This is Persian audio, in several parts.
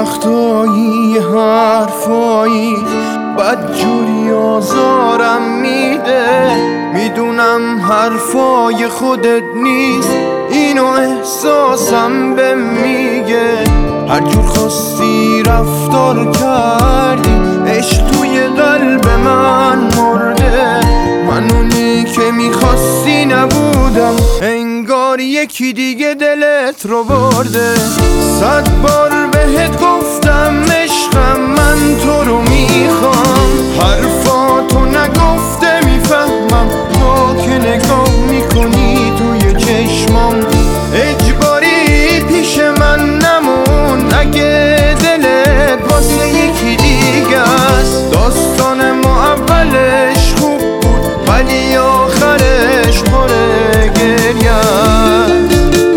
وقتایی حرفایی بدجوری آزارم میده. میدونم حرفای خودت نیست، اینو احساسم به میگه. هر جور خواستی رفتار کردی، عشق توی قلب من مرده. من اونی که میخواستی نبودم، انگار یکی دیگه دلت رو برده. 100 بار بهت گفتم عشقم، من تو رو میخوام. حرفاتو نگفته میفهمم، تو که نگاه میکنی توی چشمام. اجباری پیش من نمون، اگه دلت واسه یکی دیگه است. داستان ما اولش خوب بود، ولی آخرش پر گریه است.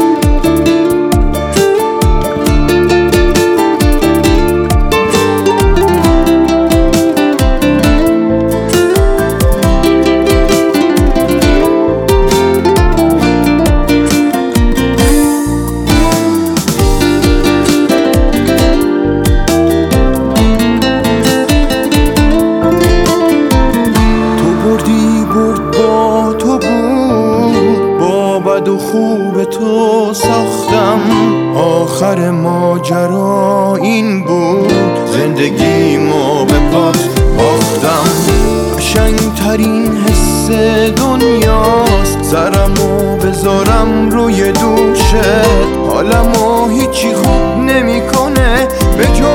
و خوب تو ساختم، آخر ماجرا این بود. زندگیمو به پات باختم. قشنگترین حس دنیاست، سرمو بذارم روی دوشت. حالمو هیچی خوب نمیکنه به جز